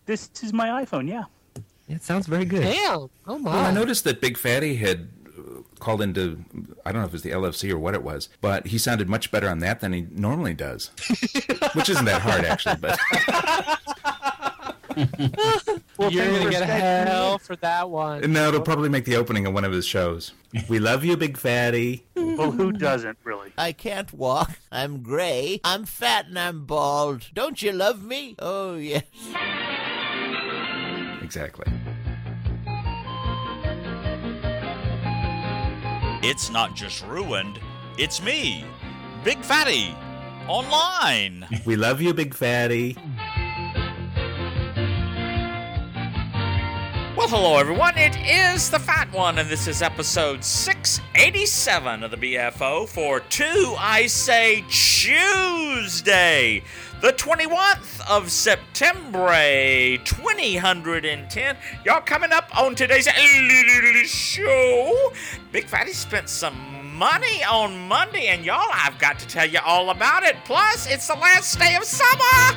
This is my iPhone, yeah. It sounds very good. Damn. Oh, my. Well, I noticed that Big Fatty had called into, I don't know if it was the LFC or what it was, but he sounded much better on that than he normally does. Which isn't that hard, actually, but... Well, you're going to get hell for that one. No, it'll probably make the opening of one of his shows. We love you, Big Fatty. Well, who doesn't, really? I can't walk. I'm gray. I'm fat and I'm bald. Don't you love me? Oh, yes. Exactly. It's not just ruined, it's me, Big Fatty, online. We love you, Big Fatty. Well, hello everyone, it is the Fat One, and this is episode 687 of the BFO for I Say Tuesday, the 21th of September, 2010. Y'all, coming up on today's show, Big Fatty spent some money on Monday, and y'all, I've got to tell you all about it. Plus, it's the last day of summer.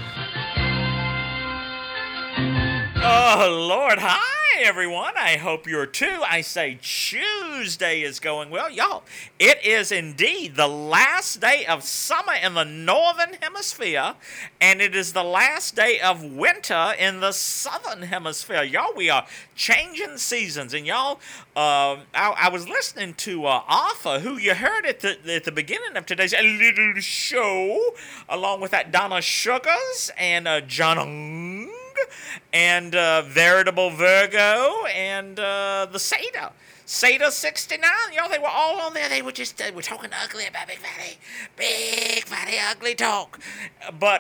Oh, Lord, hi everyone. I hope you're too. I Say Tuesday is going well. Y'all, it is indeed the last day of summer in the Northern Hemisphere, and it is the last day of winter in the Southern Hemisphere. Y'all, we are changing seasons, and y'all, I was listening to Arthur, who you heard at the beginning of today's little show, along with that Donna Sugars and John and Veritable Virgo and the Seder. Seder 69, y'all, they were all on there. They were just, we're talking ugly about Big Fatty. Big Fatty ugly talk. But,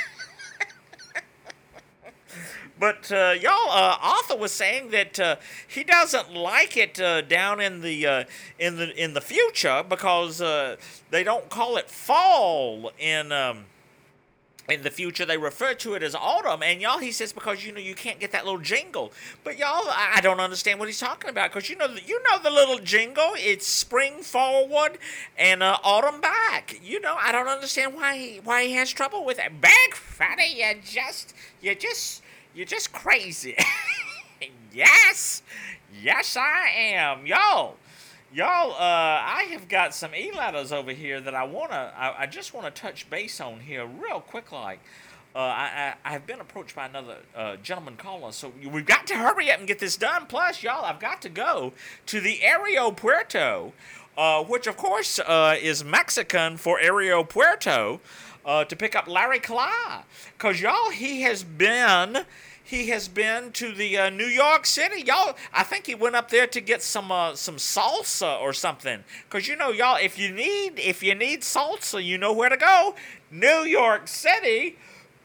y'all, Arthur was saying that he doesn't like it down in the future because they don't call it fall in the future. They refer to it as autumn, and y'all, he says because you can't get that little jingle. But y'all, I don't understand what he's talking about, because you know the little jingle. It's spring forward and autumn back. I don't understand why he has trouble with it. Big Fatty, you're just crazy. Yes, I am, y'all. Y'all, I have got some e-letters over here that I just want to touch base on here real quick. Like, I have been approached by another gentleman caller, so we've got to hurry up and get this done. Plus, y'all, I've got to go to the Aeropuerto, which of course is Mexican for Aeropuerto, to pick up Larry Clyde, cause y'all, he has been to the New York City. Y'all, I think he went up there to get some salsa or something. Because, y'all, if you need salsa, you know where to go. New York City.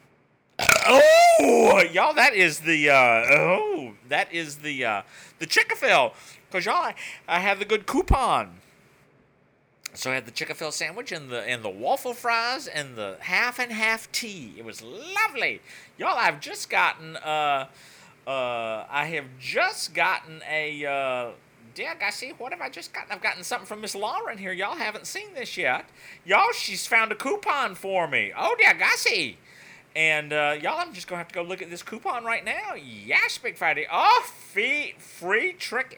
Oh, y'all, that is the Chick-fil-A. Because, y'all, I have the good coupon. So I had the Chick-fil-A sandwich and the waffle fries and the half and half tea. It was lovely. Y'all, I've just gotten a dear Gussie, what have I just gotten? I've gotten something from Miss Lauren here. Y'all haven't seen this yet. Y'all, she's found a coupon for me. Oh, dear Gussie. And, y'all, I'm just going to have to go look at this coupon right now. Yes, Big Fatty. Oh, free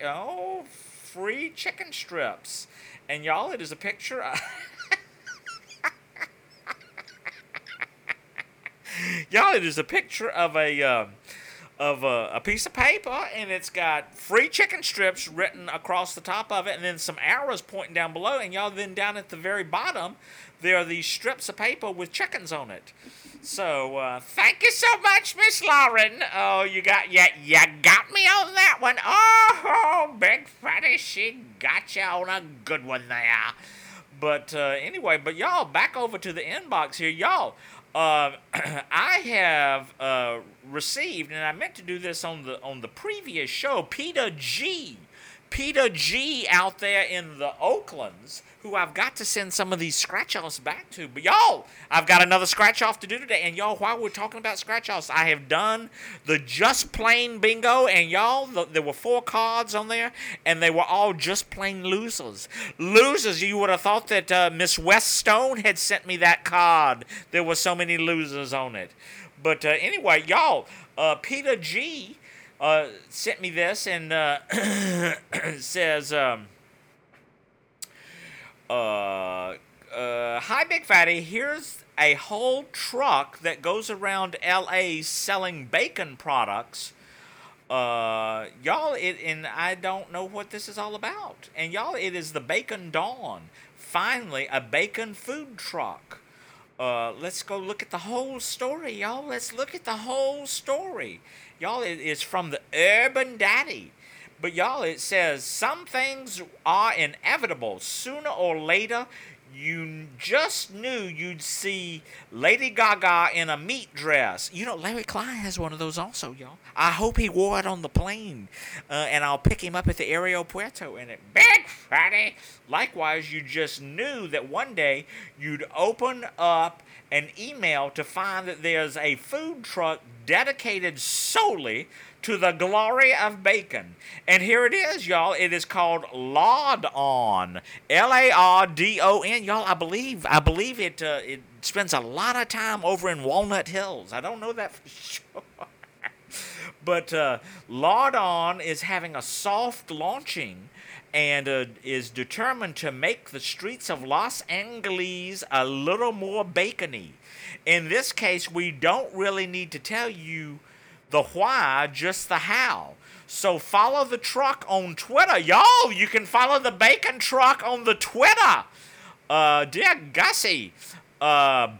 chicken strips. And y'all, it is a picture of... Y'all, it is a picture of a piece of paper, and it's got free chicken strips written across the top of it, and then some arrows pointing down below. And y'all, then down at the very bottom, there are these strips of paper with chickens on it. So, thank you so much, Miss Lauren. Oh, you got me on that one. Oh, Big Fatty, she got you on a good one there. But anyway, y'all, back over to the inbox here. Y'all, I have received, and I meant to do this on the previous show, Peter G out there in the Oaklands, who I've got to send some of these scratch-offs back to. But y'all, I've got another scratch-off to do today. And y'all, while we're talking about scratch-offs, I have done the Just Plain Bingo. And y'all, there were 4 cards on there, and they were all just plain losers. Losers, you would have thought that Miss West Stone had sent me that card. There were so many losers on it. But anyway, y'all, Peter G sent me this and says, hi, Big Fatty. Here's a whole truck that goes around L.A. selling bacon products. Y'all, and I don't know what this is all about. And y'all, it is the Bacon Dawn. Finally, a bacon food truck. Let's go look at the whole story, y'all. Let's look at the whole story. Y'all, it is from the Urban Daddy. But y'all, it says, some things are inevitable. Sooner or later, you just knew you'd see Lady Gaga in a meat dress. You know, Larry Klein has one of those also, y'all. I hope he wore it on the plane. And I'll pick him up at the Aeropuerto in it. Big Fatty! Likewise, you just knew that one day you'd open up an email to find that there's a food truck dedicated solely to the glory of bacon. And here it is, y'all. It is called Lardon. Lardon. Y'all, I believe it spends a lot of time over in Walnut Hills. I don't know that for sure. But Lardon is having a soft launching and is determined to make the streets of Los Angeles a little more bacony. In this case, we don't really need to tell you the why, just the how. So follow the truck on Twitter. Y'all, you can follow the bacon truck on the Twitter. Dear Gussie. And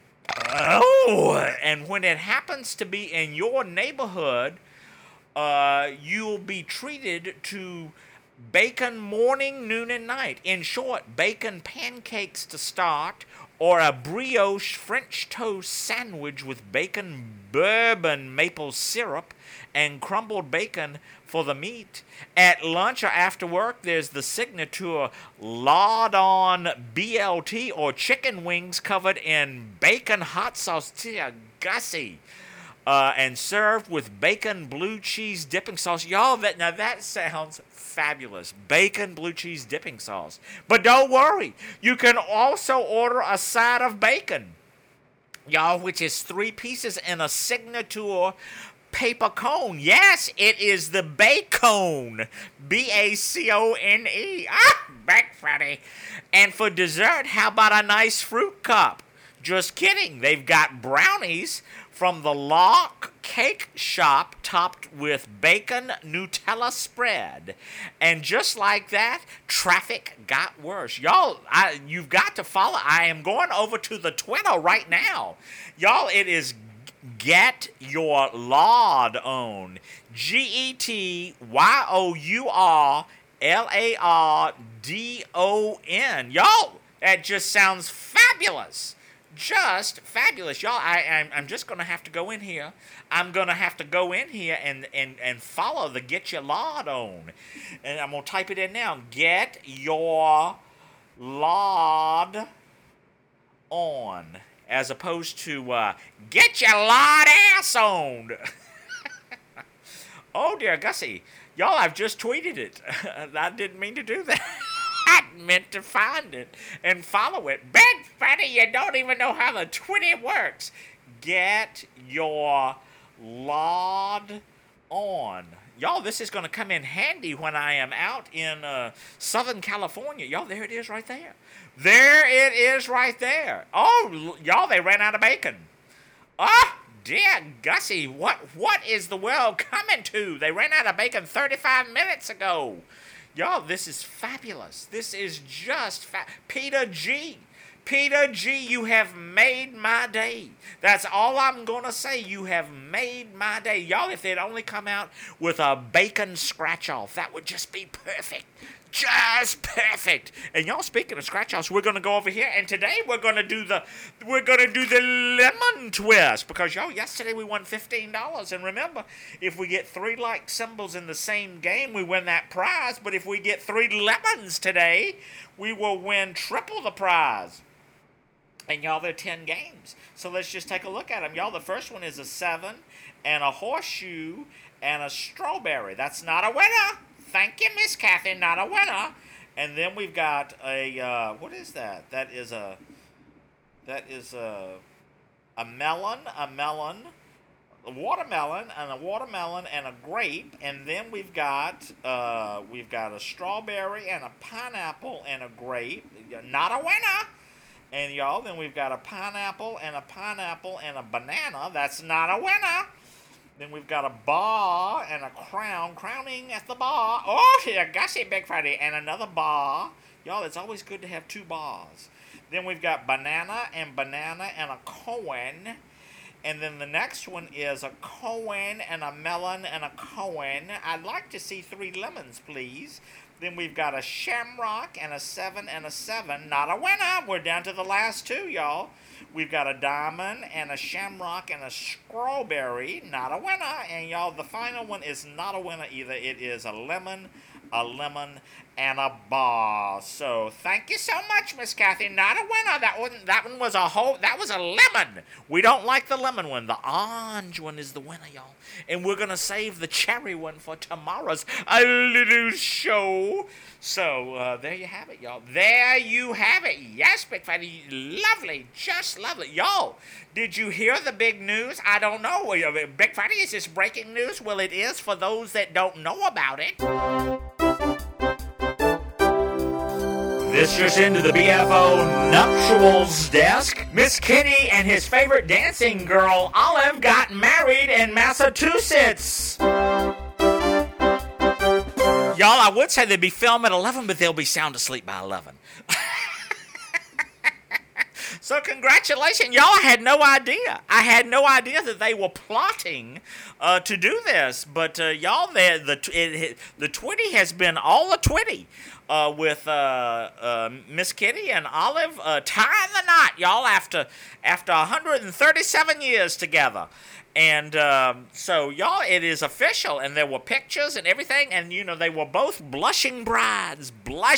when it happens to be in your neighborhood, you'll be treated to bacon morning, noon, and night. In short, bacon pancakes to start, or a brioche French toast sandwich with bacon bourbon maple syrup and crumbled bacon for the meat. At lunch or after work, there's the signature Lardon BLT, or chicken wings covered in bacon hot sauce. Dear Gussie. And served with bacon blue cheese dipping sauce. Y'all, that sounds fabulous. Bacon blue cheese dipping sauce. But don't worry, you can also order a side of bacon, y'all, which is 3 pieces in a signature paper cone. Yes, it is the Bacone. Bacone. Back Friday. And for dessert, how about a nice fruit cup? Just kidding. They've got brownies from the Lock Cake Shop topped with bacon Nutella spread. And just like that, traffic got worse. Y'all, you've got to follow. I am going over to the Twitter right now. Y'all, it is Get Your Lard On. GETYOURLARDON. Y'all, that just sounds fabulous. Just fabulous. Y'all, I'm just going to have to go in here. I'm going to have to go in here and follow the Get Your Lard On. And I'm going to type it in now. Get Your Lard On. As opposed to Get Your Lard Ass On. Oh, dear Gussie. Y'all, I've just tweeted it. I didn't mean to do that. I meant to find it and follow it. Big Fatty, you don't even know how the Twitter works. Get Your Lard On. Y'all, this is going to come in handy when I am out in Southern California. Y'all, there it is right there. There it is right there. Oh, y'all, they ran out of bacon. Ah, dear Gussie, what is the world coming to? They ran out of bacon 35 minutes ago. Y'all, this is fabulous. This is just Peter G. Peter G, you have made my day. That's all I'm going to say. You have made my day. Y'all, if they'd only come out with a bacon scratch-off, that would just be perfect. Just perfect. And y'all, speaking of scratch-offs, we're going to go over here, and today we're going to do the lemon twist, because y'all, yesterday we won $15, and remember, if we get 3 like symbols in the same game, we win that prize. But if we get 3 lemons today, we will win triple the prize. And y'all, they're 10 games. So let's just take a look at them. Y'all, the first one is a 7 and a horseshoe and a strawberry. That's not a winner. Thank you, Miss Kathy, not a winner. And then we've got a, what is that? That is a melon, a watermelon and a grape, and then we've got a strawberry and a pineapple and a grape. Not a winner. And y'all, then we've got a pineapple and a banana. That's not a winner. Then we've got a bar and a crown, crowning at the bar. Oh, yeah, gossy Big Friday, and another bar. Y'all, it's always good to have two bars. Then we've got banana and a Cohen. And then the next one is a Cohen and a melon and a Cohen. I'd like to see 3 lemons, please. Then we've got a shamrock and a 7 and a 7. Not a winner. We're down to the last 2, y'all. We've got a diamond and a shamrock and a strawberry. Not a winner. And y'all, the final one is not a winner either. It is a lemon, and a bar. So thank you so much, Miss Kathy. Not a winner. That one was a lemon. We don't like the lemon one. The orange one is the winner, y'all. And we're gonna save the cherry one for tomorrow's a little show. So there you have it, y'all. There you have it. Yes, Big Fatty. Lovely. Just lovely. Y'all, did you hear the big news? I don't know. Big Fatty, is this breaking news? Well, it is for those that don't know about it. This just into the BFO nuptials desk. Miss Kitty and his favorite dancing girl, Olive, got married in Massachusetts. Y'all, I would say they'd be filmed at 11, but they'll be sound asleep by 11. So congratulations. Y'all, I had no idea. I had no idea that they were plotting to do this. But y'all, the Twitty has been all the Twitty with Miss Kitty and Olive tying the knot, y'all, after 137 years together. And so, y'all, it is official, and there were pictures and everything, and, you know, they were both blushing brides.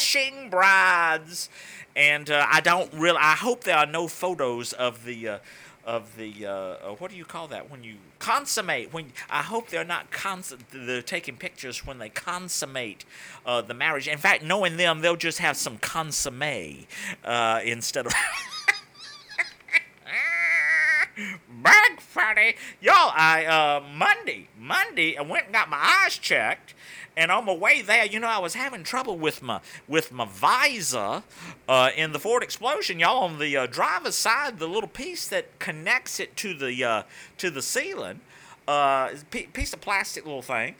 And I hope there are no photos of the what do you call that when you consummate? I hope they're not they're taking pictures when they consummate the marriage. In fact, knowing them, they'll just have some consommé instead of. Big Fatty, y'all! Monday, I went and got my eyes checked. And on my way there, you know, I was having trouble with my visor in the Ford Explosion, y'all. On the driver's side, the little piece that connects it to the ceiling, piece of plastic little thing.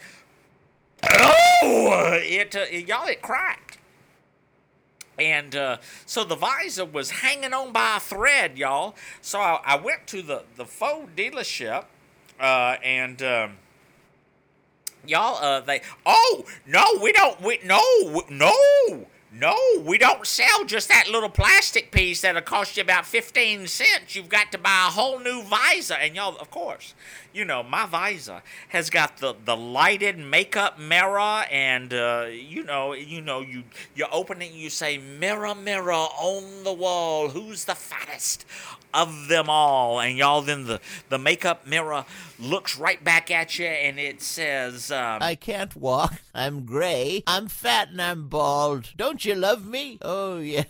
Oh, it cracked. And so the visor was hanging on by a thread, y'all. So I went to the Ford dealership, and. Y'all, we don't sell just that little plastic piece that'll cost you about 15 cents. You've got to buy a whole new visor. And y'all, of course, you know, my visor has got the lighted makeup mirror, and you open it and you say, mirror, mirror on the wall, who's the fattest of them all? And y'all, then the makeup mirror looks right back at you, and it says, I can't walk, I'm gray, I'm fat, and I'm bald. Don't you love me? Oh, yes.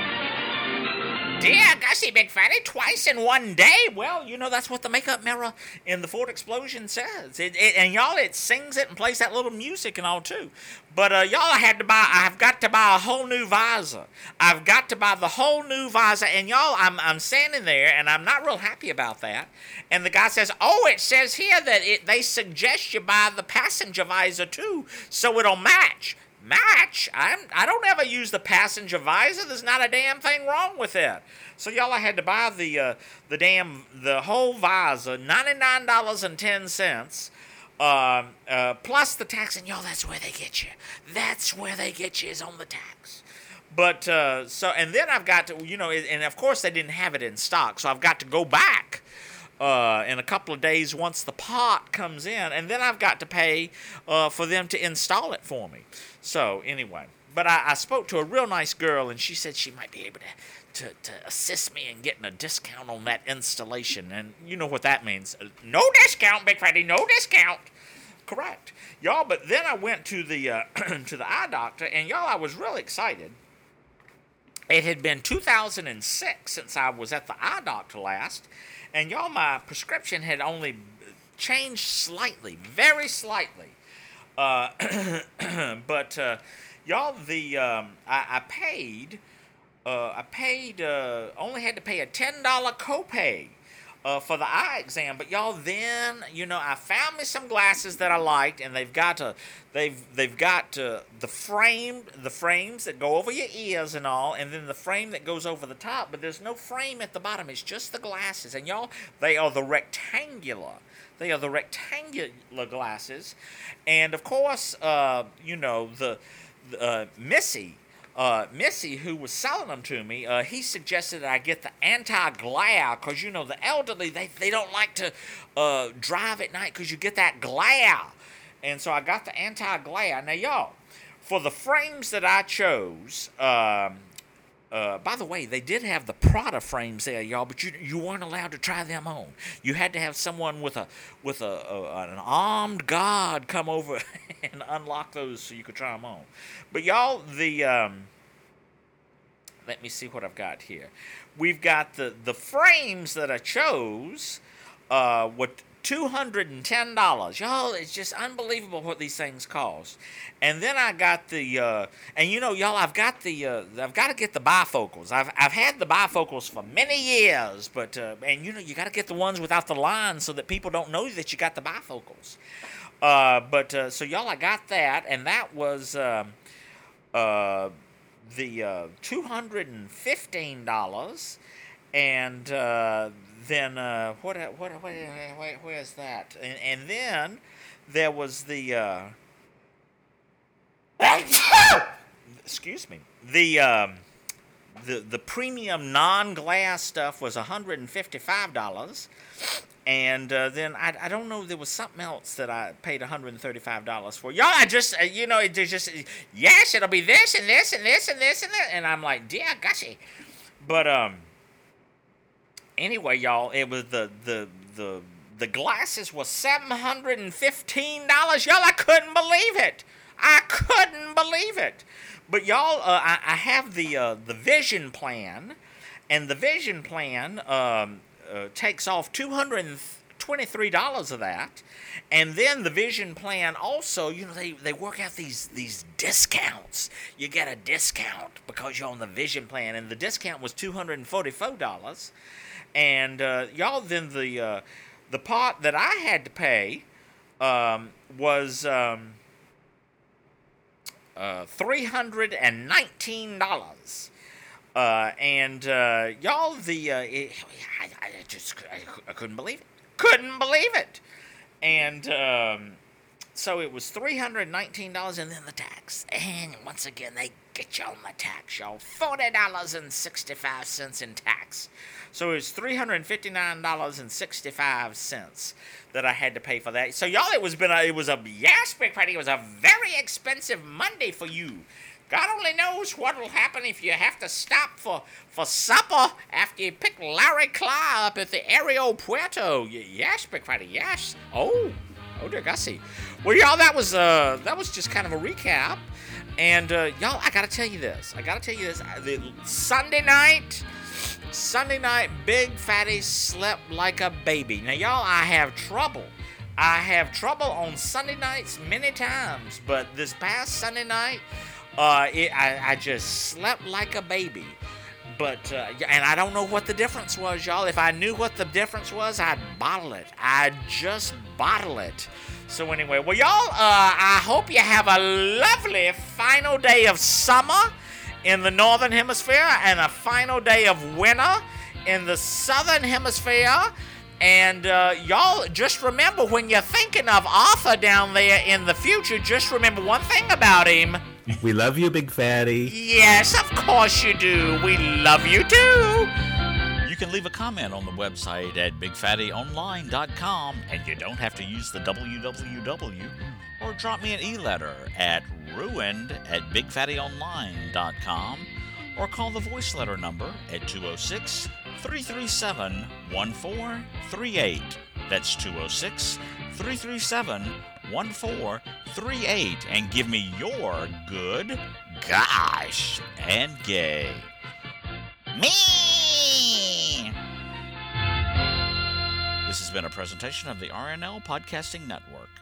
Dear Gussie Big Fatty, twice in one day. Well, you know, that's what the makeup mirror in the Ford Explosion says. And y'all, it sings it and plays that little music and all, too. But, y'all, I've got to buy a whole new visor. I've got to buy the whole new visor. And, y'all, I'm standing there, and I'm not real happy about that. And the guy says, oh, it says here that they suggest you buy the passenger visor, too, so it'll match. Match? I don't ever use the passenger visor. There's not a damn thing wrong with it. So, y'all, I had to buy the whole visor, $99.10. Plus the tax, and y'all, that's where they get you. That's where they get you, is on the tax. But, and then I've got to, you know, and of course they didn't have it in stock, so I've got to go back in a couple of days once the part comes in, and then I've got to pay for them to install it for me. So, anyway, but I spoke to a real nice girl, and she said she might be able to assist me in getting a discount on that installation. And you know what that means. No discount, Big Fatty, no discount. Correct. Y'all, but then I went to the to the eye doctor, and y'all, I was really excited. It had been 2006 since I was at the eye doctor last, and y'all, my prescription had only changed slightly, very slightly. But y'all, I paid only had to pay a $10 copay for the eye exam. But y'all, then I found me some glasses that I liked, and they've got the frames that go over your ears and all, and then the frame that goes over the top. But there's no frame at the bottom. It's just the glasses, and y'all, they are the rectangular. They are the rectangular glasses, and of course, Missy, who was selling them to me, he suggested that I get the anti-glare, because, the elderly, they don't like to drive at night because you get that glare. And so I got the anti-glare. Now, y'all, for the frames that I chose, by the way, they did have the Prada frames there, y'all, but you weren't allowed to try them on. You had to have someone with an armed guard come over and unlock those so you could try them on. But y'all, let me see what I've got here. We've got the frames that I chose with $210. Y'all, it's just unbelievable what these things cost. And then I got y'all, I've got to get the bifocals. I've had the bifocals for many years, but you got to get the ones without the lines so that people don't know that you got the bifocals. So y'all, I got that, and that was the $215, and then where's that? And then there was the excuse me, the premium non-glass stuff was $155, and then I don't know, there was something else that I paid $135 for. Y'all, I just there's just, yes, it'll be this and this and this and this and that, and I'm like, dear gushy. But anyway, y'all, it was the glasses was $715. Y'all, I couldn't believe it. But y'all, I have the Vision Plan, and the Vision Plan takes off $223 of that, and then the Vision Plan also, they work out these discounts. You get a discount because you're on the Vision Plan, and the discount was $244. And y'all, then the part that I had to pay was $319. And y'all, I couldn't believe it. And so it was $319, and then the tax. And once again, they get you on the tax, y'all. $40.65 in tax. So it was $359.65 that I had to pay for that. So y'all, it was yes, Big Fatty, it was a very expensive Monday for you. God only knows what will happen if you have to stop for supper after you pick Larry Clark up at the Aeropuerto. Yes, Big Fatty, yes. Oh dear Gussie. Well, y'all, that was just kind of a recap. And y'all, I gotta tell you this. The Sunday night, Big Fatty slept like a baby. Now, y'all, I have trouble on Sunday nights many times, but this past Sunday night, I just slept like a baby. But, and I don't know what the difference was, y'all. If I knew what the difference was, I'd bottle it. I'd just bottle it. So anyway, well, y'all, I hope you have a lovely final day of summer in the Northern Hemisphere and a final day of winter in the Southern Hemisphere. And y'all, just remember, when you're thinking of Arthur down there in the future, just remember one thing about him. We love you, Big Fatty. Yes, of course you do. We love you too. You can leave a comment on the website at BigFattyOnline.com, and you don't have to use the www, or drop me an e-letter at ruined@BigFattyOnline.com, or call the voice letter number at 206-337-1438. That's 206-337-1438, and give me your good, gosh, and gay. Me! This has been a presentation of the RNL Podcasting Network.